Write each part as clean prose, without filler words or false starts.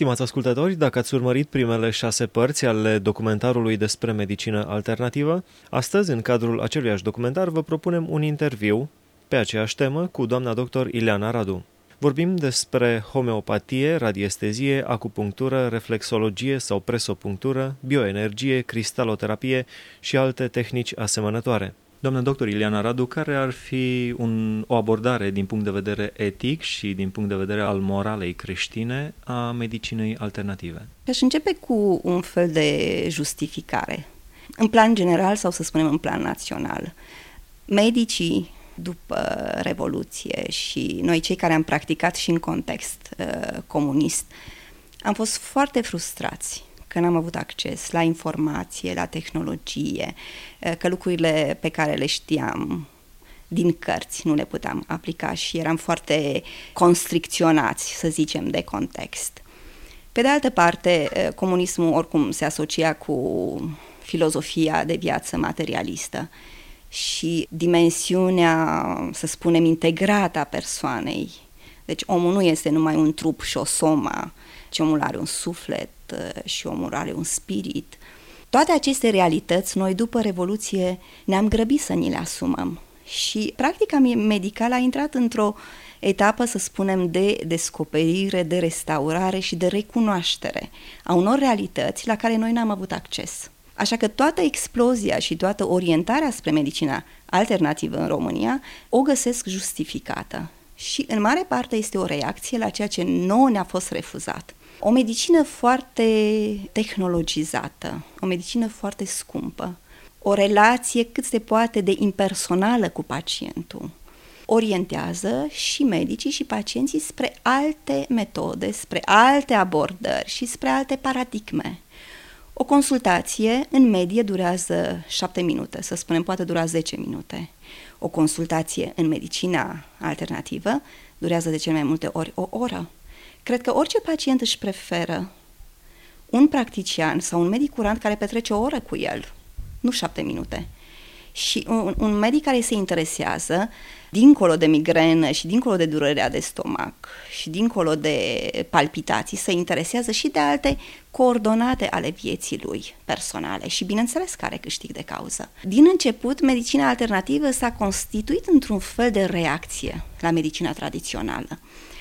Stimați ascultători, dacă ați urmărit primele 6 părți ale documentarului despre medicină alternativă, astăzi, în cadrul aceluiași documentar, vă propunem un interviu pe aceeași temă cu doamna dr. Ileana Radu. Vorbim despre homeopatie, radiestezie, acupunctură, reflexologie sau presopunctură, bioenergie, cristaloterapie și alte tehnici asemănătoare. Doamna dr. Ileana Radu, care ar fi o abordare din punct de vedere etic și din punct de vedere al moralei creștine a medicinei alternative? Aș începe cu un fel de justificare. În plan general sau să spunem în plan național, medicii după Revoluție și noi cei care am practicat și în context comunist, am fost foarte frustrați că n-am avut acces la informație, la tehnologie, că lucrurile pe care le știam din cărți nu le puteam aplica și eram foarte constricționați, să zicem, de context. Pe de altă parte, comunismul oricum se asocia cu filozofia de viață materialistă și dimensiunea, să spunem, integrată a persoanei. Deci omul nu este numai un trup și o soma, ci omul are un suflet și omul are un spirit. Toate aceste realități, noi după Revoluție ne-am grăbit să ni le asumăm. Și practica medicală a intrat într-o etapă, să spunem, de descoperire, de restaurare și de recunoaștere a unor realități la care noi n-am avut acces. Așa că toată explozia și toată orientarea spre medicina alternativă în România o găsesc justificată. Și în mare parte este o reacție la ceea ce nouă ne-a fost refuzat. O medicină foarte tehnologizată, o medicină foarte scumpă, o relație cât se poate de impersonală cu pacientul, orientează și medicii și pacienții spre alte metode, spre alte abordări și spre alte paradigme. O consultație în medie durează 7 minute, să spunem, poate dura 10 minute. O consultație în medicina alternativă durează de cele mai multe ori o oră. Cred că orice pacient își preferă un practician sau un medic curant care petrece o oră cu el, nu 7 minute. Și un medic care se interesează, dincolo de migrenă și dincolo de durerea de stomac și dincolo de palpitații, se interesează și de alte coordonate ale vieții lui personale și, bineînțeles, care câștig de cauză. Din început, medicina alternativă s-a constituit într-un fel de reacție la medicina tradițională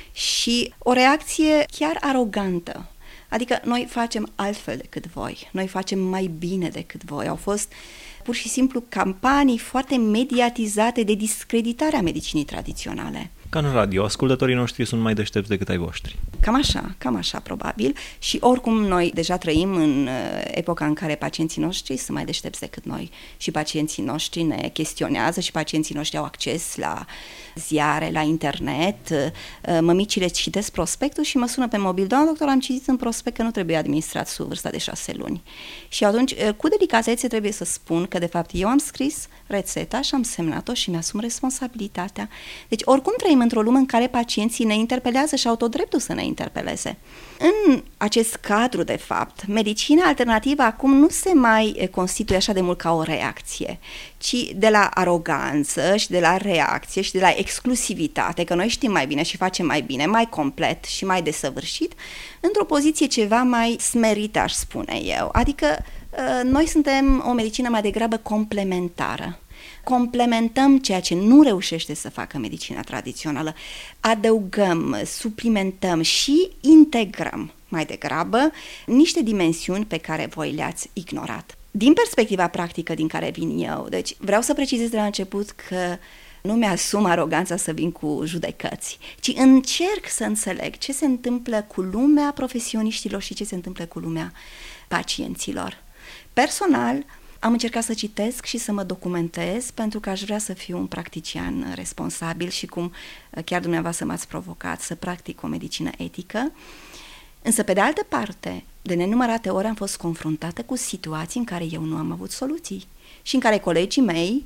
și o reacție chiar arogantă. Adică noi facem altfel decât voi, noi facem mai bine decât voi. Au fost pur și simplu campanii foarte mediatizate de discreditare a medicinii tradiționale. Ca în radio, ascultătorii noștri sunt mai deștepți decât ai voștri. Cam așa probabil și oricum noi deja trăim în epoca în care pacienții noștri sunt mai deștepți decât noi și pacienții noștri ne chestionează și pacienții noștri au acces la ziare, la internet. Mămicile citesc prospectul și mă sună pe mobil: doamna doctor, am citit în prospect că nu trebuie administrat sub vârsta de 6 luni. Și atunci, cu delicatețe trebuie să spun că de fapt eu am scris rețeta și am semnat-o și mi-asum responsabilitatea. Deci oricum trăim într-o lume în care pacienții ne interpelează și au tot dreptul să ne interpeleze. În acest cadru, de fapt, medicina alternativă acum nu se mai constituie așa de mult ca o reacție, ci de la aroganță și de la reacție și de la exclusivitate, că noi știm mai bine și facem mai bine, mai complet și mai desăvârșit, într-o poziție ceva mai smerită, aș spune eu. Adică noi suntem o medicină mai degrabă complementară. Complementăm ceea ce nu reușește să facă medicina tradițională, adăugăm, suplimentăm și integrăm mai degrabă niște dimensiuni pe care voi le-ați ignorat. Din perspectiva practică din care vin eu, deci vreau să precizez de la început că nu mi-asum aroganța să vin cu judecăți, ci încerc să înțeleg ce se întâmplă cu lumea profesioniștilor și ce se întâmplă cu lumea pacienților. Personal, am încercat să citesc și să mă documentez pentru că aș vrea să fiu un practician responsabil și, cum chiar dumneavoastră m-ați provocat, să practic o medicină etică. Însă, pe de altă parte, de nenumărate ori am fost confruntată cu situații în care eu nu am avut soluții și în care colegii mei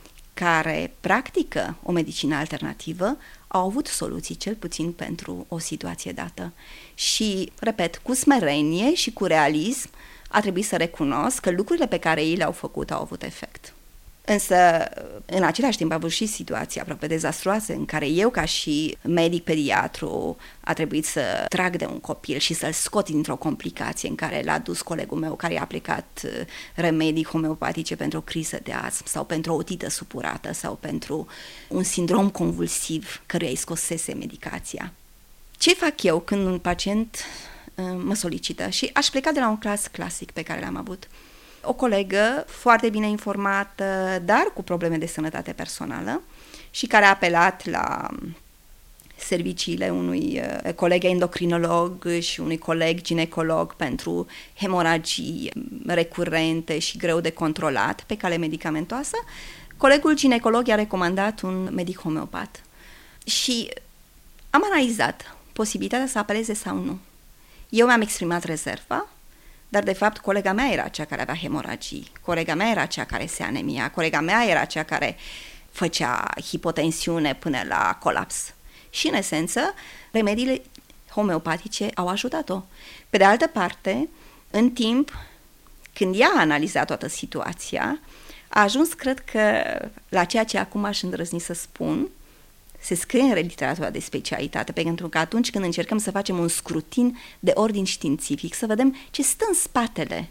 care practică o medicină alternativă au avut soluții, cel puțin pentru o situație dată. Și, repet, cu smerenie și cu realism, a trebuit să recunosc că lucrurile pe care ei le-au făcut au avut efect. Însă, în același timp, a avut și situații aproape dezastruoase în care eu, ca și medic pediatru, a trebuit să trag de un copil și să-l scot dintr-o complicație în care l-a dus colegul meu care i-a aplicat remedii homeopatice pentru o criză de astm sau pentru o otită supurată sau pentru un sindrom convulsiv căruia îi scosese medicația. Ce fac eu când un pacient mă solicită? Și aș pleca de la un caz clasic pe care l-am avut. O colegă foarte bine informată, dar cu probleme de sănătate personală și care a apelat la serviciile unui coleg endocrinolog și unui coleg ginecolog pentru hemoragii recurente și greu de controlat pe cale medicamentoasă. Colegul ginecolog i-a recomandat un medic homeopat și am analizat posibilitatea să apeleze sau nu. Eu mi-am exprimat rezerva, dar de fapt colega mea era cea care avea hemoragii, colega mea era cea care se anemia, colega mea era cea care făcea hipotensiune până la colaps. Și în esență, remediile homeopatice au ajutat-o. Pe de altă parte, în timp, când ea a analizat toată situația, a ajuns, cred că, la ceea ce acum aș îndrăzni să spun, se scrie în literatura de specialitate, pentru că atunci când încercăm să facem un scrutin de ordin științific, să vedem ce stă în spatele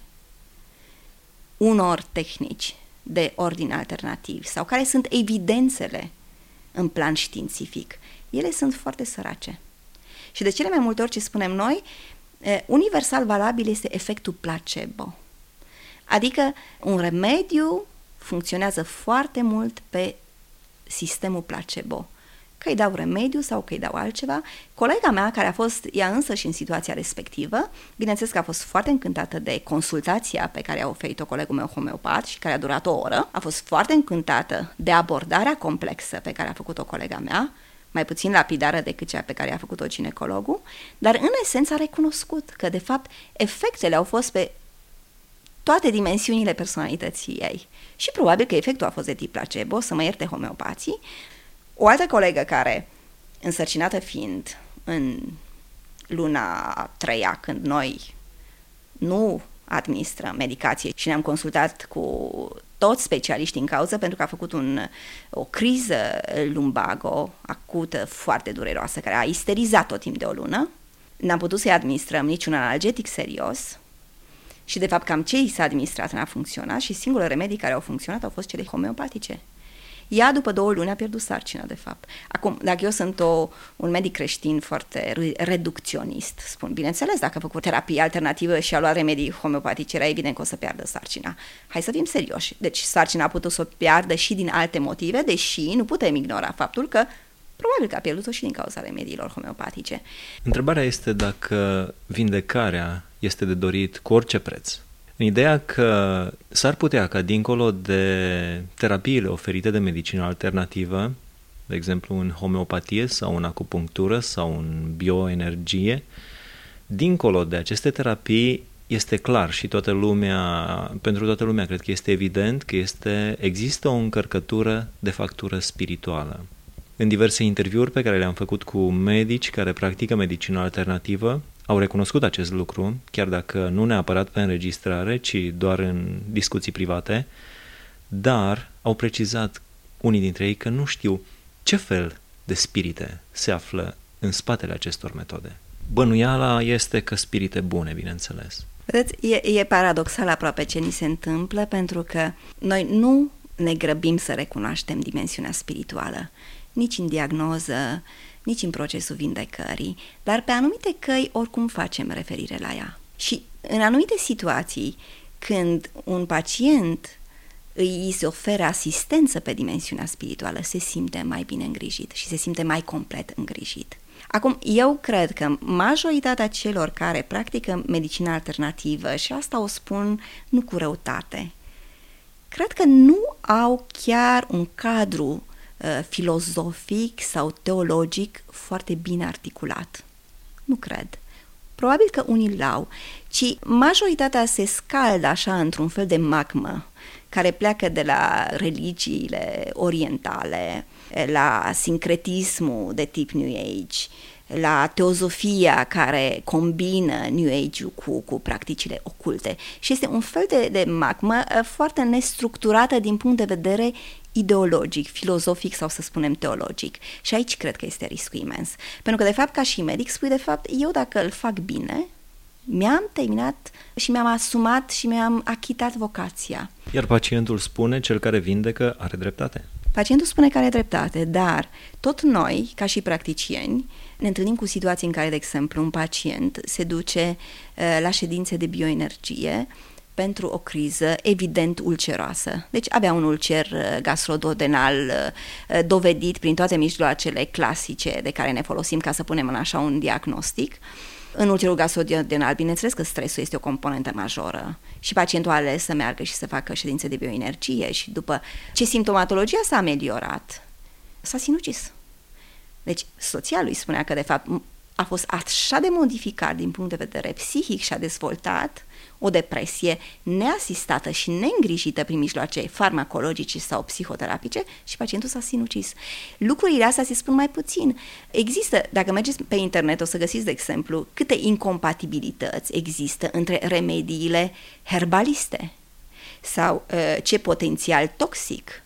unor tehnici de ordin alternativ sau care sunt evidențele în plan științific, ele sunt foarte sărace. Și de cele mai multe ori ce spunem noi, universal valabil este efectul placebo. Adică un remediu funcționează foarte mult pe sistemul placebo. Că îi dau remediu sau că îi dau altceva. Colega mea, care a fost ea însă și în situația respectivă, bineînțeles că a fost foarte încântată de consultația pe care a oferit-o colegul meu homeopat și care a durat o oră, a fost foarte încântată de abordarea complexă pe care a făcut-o colega mea, mai puțin lapidară decât cea pe care a făcut-o ginecologul, dar în esență a recunoscut că, de fapt, efectele au fost pe toate dimensiunile personalității ei. Și probabil că efectul a fost de tip placebo, să mă ierte homeopații. O altă colegă care, însărcinată fiind în luna a treia, când noi nu administrăm medicație și ne-am consultat cu toți specialiștii în cauză pentru că a făcut o criză lumbago acută, foarte dureroasă, care a isterizat tot timp de o lună, n-am putut să-i administrăm niciun analgetic serios și de fapt cam ce i s-a administrat n-a funcționat și singurele remedii care au funcționat au fost cele homeopatice. Ea, după 2 luni, a pierdut sarcina, de fapt. Acum, dacă eu sunt un medic creștin foarte reducționist, spun, bineînțeles, dacă a făcut terapie alternativă și a luat remedii homeopatice, era evident că o să piardă sarcina. Hai să fim serioși. Deci, sarcina a putut să o piardă și din alte motive, deși nu putem ignora faptul că probabil că a pierdut-o și din cauza remediilor homeopatice. Întrebarea este dacă vindecarea este de dorit cu orice preț. În ideea că s-ar putea ca dincolo de terapiile oferite de medicină alternativă, de exemplu în homeopatie sau în acupunctură sau în bioenergie, dincolo de aceste terapii este clar și pentru toată lumea cred că este evident că există o încărcătură de factură spirituală. În diverse interviuri pe care le-am făcut cu medici care practică medicină alternativă, au recunoscut acest lucru, chiar dacă nu neapărat pe înregistrare, ci doar în discuții private, dar au precizat unii dintre ei că nu știu ce fel de spirite se află în spatele acestor metode. Bănuiala este că spirite bune, bineînțeles. Vedeți, e paradoxal aproape ce ni se întâmplă, pentru că noi nu ne grăbim să recunoaștem dimensiunea spirituală, nici în diagnoză, nici în procesul vindecării, dar pe anumite căi oricum facem referire la ea. Și în anumite situații, când un pacient îi se oferă asistență pe dimensiunea spirituală, se simte mai bine îngrijit și se simte mai complet îngrijit. Acum, eu cred că majoritatea celor care practică medicina alternativă, și asta o spun nu cu răutate, cred că nu au chiar un cadru filozofic sau teologic foarte bine articulat. Nu cred. Probabil că unii l-au, ci majoritatea se scaldă așa într-un fel de magmă care pleacă de la religiile orientale, la sincretismul de tip New Age, la teozofia care combină New Age-ul cu practicile oculte. Și este un fel de magmă foarte nestructurată din punct de vedere ideologic, filozofic sau să spunem teologic. Și aici cred că este riscul imens. Pentru că, de fapt, ca și medic, spui, de fapt, eu dacă îl fac bine, mi-am terminat și mi-am asumat și mi-am achitat vocația. Iar pacientul spune, cel care vindecă are dreptate. Pacientul spune că are dreptate, dar tot noi, ca și practicieni, ne întâlnim cu situații în care, de exemplu, un pacient se duce la ședințe de bioenergie pentru o criză evident ulceroasă. Deci avea un ulcer gastroduodenal dovedit prin toate mijloacele clasice de care ne folosim ca să punem în așa un diagnostic. În ulcerul gastroduodenal, bineînțeles că stresul este o componentă majoră și pacientul a ales să meargă și să facă ședințe de bioenergie și după ce simptomatologia s-a ameliorat, s-a sinucis. Deci soția lui spunea că de fapt a fost așa de modificat din punct de vedere psihic și a dezvoltat o depresie neasistată și neîngrijită prin mijloace farmacologice sau psihoterapice și pacientul s-a sinucis. Lucrurile astea se spun mai puțin. Există, dacă mergeți pe internet o să găsiți, de exemplu, câte incompatibilități există între remediile herbaliste sau ce potențial toxic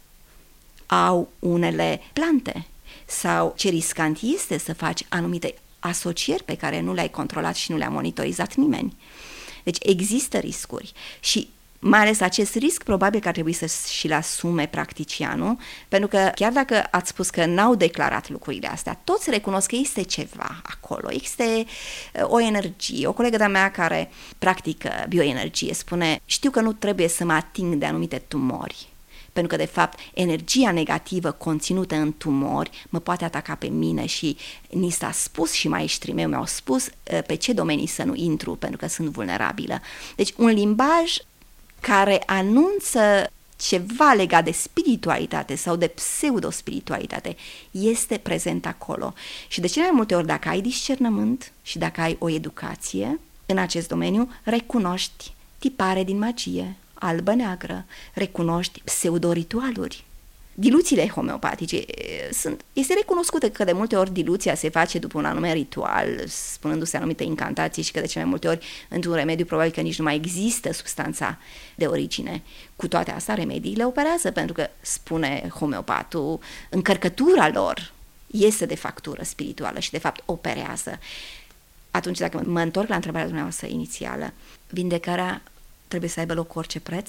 au unele plante sau ce riscant este să faci anumite asocieri pe care nu le-ai controlat și nu le-a monitorizat nimeni. Deci există riscuri și mai ales acest risc probabil că ar trebui să și-l asume practicianul, pentru că chiar dacă ați spus că n-au declarat lucrurile astea, toți recunosc că este ceva acolo, este o energie. O colegă de-a mea care practică bioenergie spune, știu că nu trebuie să mă ating de anumite tumori, pentru că, de fapt, energia negativă conținută în tumori mă poate ataca pe mine și ni s-a spus și maestrii mei mi-au spus pe ce domenii să nu intru, pentru că sunt vulnerabilă. Deci, un limbaj care anunță ceva legat de spiritualitate sau de pseudo-spiritualitate este prezent acolo. Și de cele mai multe ori, dacă ai discernământ și dacă ai o educație în acest domeniu, recunoști tipare din magie, albă-neagră, recunoști pseudoritualuri. Diluțiile homeopatice este recunoscută că de multe ori diluția se face după un anume ritual, spunându-se anumite incantații și că de cele mai multe ori într-un remediu probabil că nici nu mai există substanța de origine. Cu toate astea, remediile operează, pentru că, spune homeopatul, încărcătura lor este de factură spirituală și de fapt operează. Atunci, dacă mă întorc la întrebarea dumneavoastră inițială, vindecarea trebuie să aibă loc cu orice preț?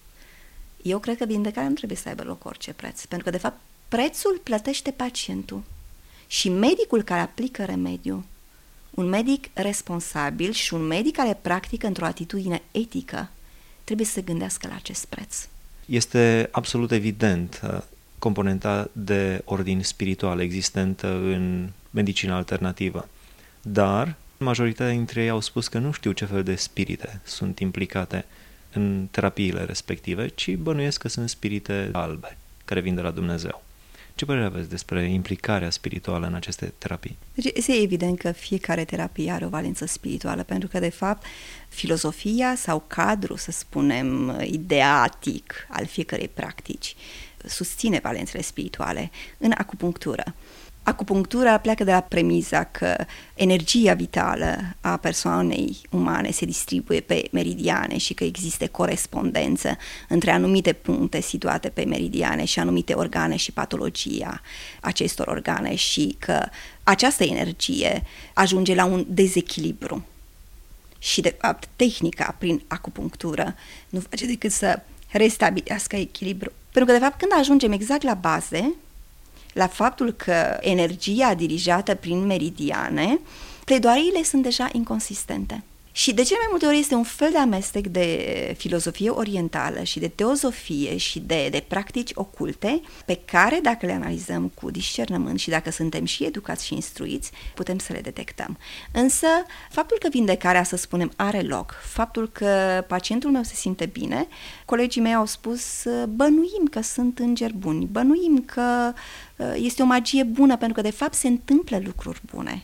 Eu cred că vindecarea nu trebuie să aibă loc cu orice preț, pentru că, de fapt, prețul plătește pacientul și medicul care aplică remediu, un medic responsabil și un medic care practică într-o atitudine etică, trebuie să se gândească la acest preț. Este absolut evident componenta de ordin spiritual existentă în medicina alternativă, dar majoritatea dintre ei au spus că nu știu ce fel de spirite sunt implicate în terapiile respective, ci bănuiesc că sunt spirite albe, care vin de la Dumnezeu. Ce părere aveți despre implicarea spirituală în aceste terapii? Deci este evident că fiecare terapie are o valență spirituală, pentru că, de fapt, filozofia sau cadrul, să spunem, ideatic al fiecărei practici susține valențele spirituale. În acupunctură, acupunctura pleacă de la premiza că energia vitală a persoanei umane se distribuie pe meridiane și că există corespondență între anumite puncte situate pe meridiane și anumite organe și patologia acestor organe și că această energie ajunge la un dezechilibru. Și, de fapt, tehnica prin acupunctură nu face decât să restabilească echilibru. Pentru că, de fapt, când ajungem exact la baze, la faptul că energia dirijată prin meridiane, pledoariile sunt deja inconsistente. Și de cele mai multe ori este un fel de amestec de filozofie orientală și de teozofie și de practici oculte pe care, dacă le analizăm cu discernământ și dacă suntem și educați și instruiți, putem să le detectăm. Însă, faptul că vindecarea, să spunem, are loc, faptul că pacientul meu se simte bine, colegii mei au spus, bănuim că sunt îngeri buni, bănuim că este o magie bună, pentru că de fapt se întâmplă lucruri bune.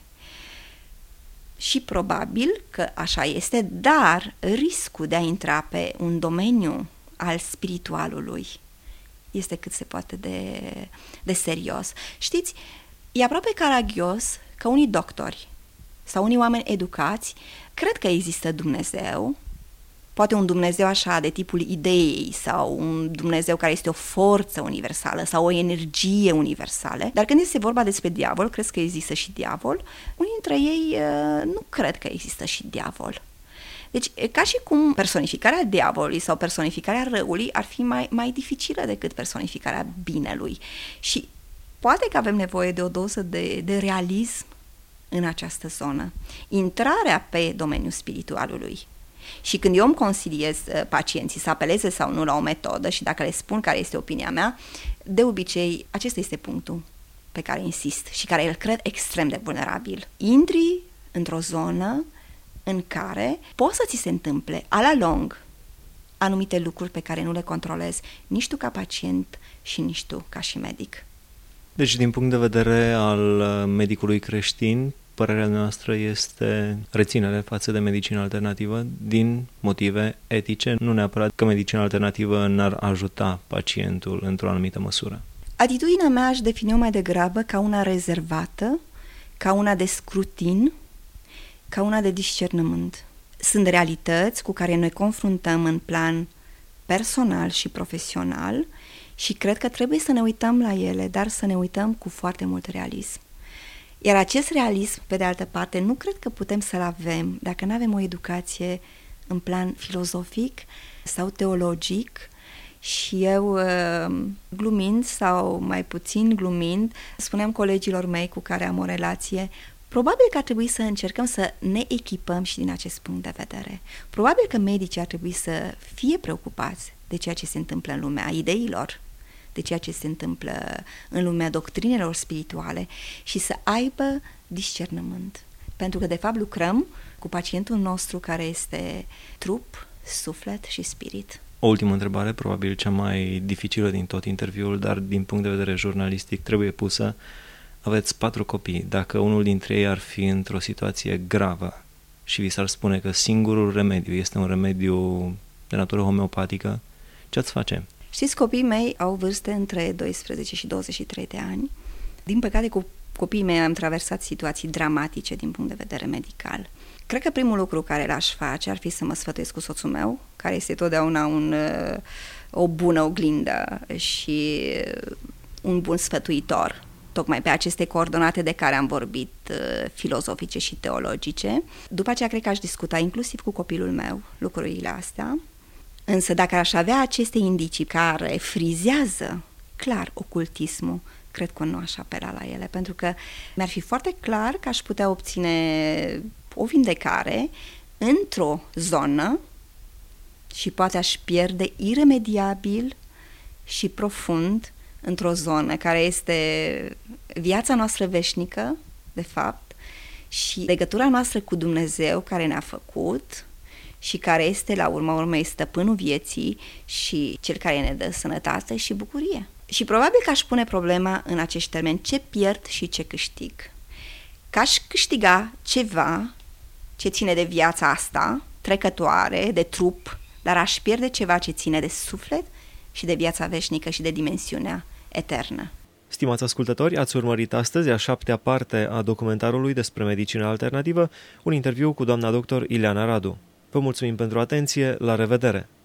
Și probabil că așa este, dar riscul de a intra pe un domeniu al spiritualului este cât se poate de serios. Știți, E aproape caragios că unii doctori sau unii oameni educați cred că există Dumnezeu, poate un Dumnezeu așa de tipul ideii sau un Dumnezeu care este o forță universală sau o energie universală, dar când este vorba despre diavol, crezi că există și diavol, unii dintre ei nu cred că există și diavol. Deci, ca și cum personificarea diavolului sau personificarea răului ar fi mai dificilă decât personificarea binelui. Și poate că avem nevoie de o doză de realism în această zonă. Intrarea pe domeniul spiritualului. Și când eu îmi consiliez pacienții să apeleze sau nu la o metodă și dacă le spun care este opinia mea, de obicei acesta este punctul pe care insist și care îl cred extrem de vulnerabil. Intri într-o zonă în care poți să ți se întâmple a la lung anumite lucruri pe care nu le controlezi nici tu ca pacient și nici tu ca și medic. Deci, din punct de vedere al medicului creștin, părerea noastră este reținere față de medicina alternativă din motive etice, nu neapărat că medicina alternativă n-ar ajuta pacientul într-o anumită măsură. Atitudinea mea aș defini-o mai degrabă ca una rezervată, ca una de scrutin, ca una de discernământ. Sunt realități cu care noi confruntăm în plan personal și profesional și cred că trebuie să ne uităm la ele, dar să ne uităm cu foarte mult realism. Iar acest realism, pe de altă parte, nu cred că putem să-l avem dacă nu avem o educație în plan filozofic sau teologic. Și eu, glumind sau mai puțin glumind, spuneam colegilor mei cu care am o relație, probabil că ar trebui să încercăm să ne echipăm și din acest punct de vedere. Probabil că medicii ar trebui să fie preocupați de ceea ce se întâmplă în lumea ideilor, de ceea ce se întâmplă în lumea doctrinelor spirituale și să aibă discernământ. Pentru că, de fapt, lucrăm cu pacientul nostru care este trup, suflet și spirit. O ultimă întrebare, probabil cea mai dificilă din tot interviul, dar din punct de vedere jurnalistic trebuie pusă. Aveți 4 copii. Dacă unul dintre ei ar fi într-o situație gravă și vi s-ar spune că singurul remediu este un remediu de natură homeopatică, ce ați face? Știți, copiii mei au vârste între 12 și 23 de ani. Din păcate, cu copiii mei am traversat situații dramatice din punct de vedere medical. Cred că primul lucru care l-aș face ar fi să mă sfătuiesc cu soțul meu, care este totdeauna o bună oglindă și un bun sfătuitor, tocmai pe aceste coordonate de care am vorbit, filozofice și teologice. După aceea, cred că aș discuta inclusiv cu copilul meu lucrurile astea. Însă dacă aș avea aceste indicii care frizează clar ocultismul, cred că nu aș apela la ele, pentru că mi-ar fi foarte clar că aș putea obține o vindecare într-o zonă și poate aș pierde iremediabil și profund într-o zonă care este viața noastră veșnică, de fapt, și legătura noastră cu Dumnezeu care ne-a făcut și care este, la urma urmei, stăpânul vieții și cel care ne dă sănătate și bucurie. Și probabil că aș pune problema în acești termeni: ce pierd și ce câștig. Că aș câștiga ceva ce ține de viața asta, trecătoare, de trup, dar aș pierde ceva ce ține de suflet și de viața veșnică și de dimensiunea eternă. Stimați ascultători, ați urmărit astăzi a 7-a parte a documentarului despre medicină alternativă, un interviu cu doamna doctor Ileana Radu. Vă mulțumim pentru atenție, la revedere!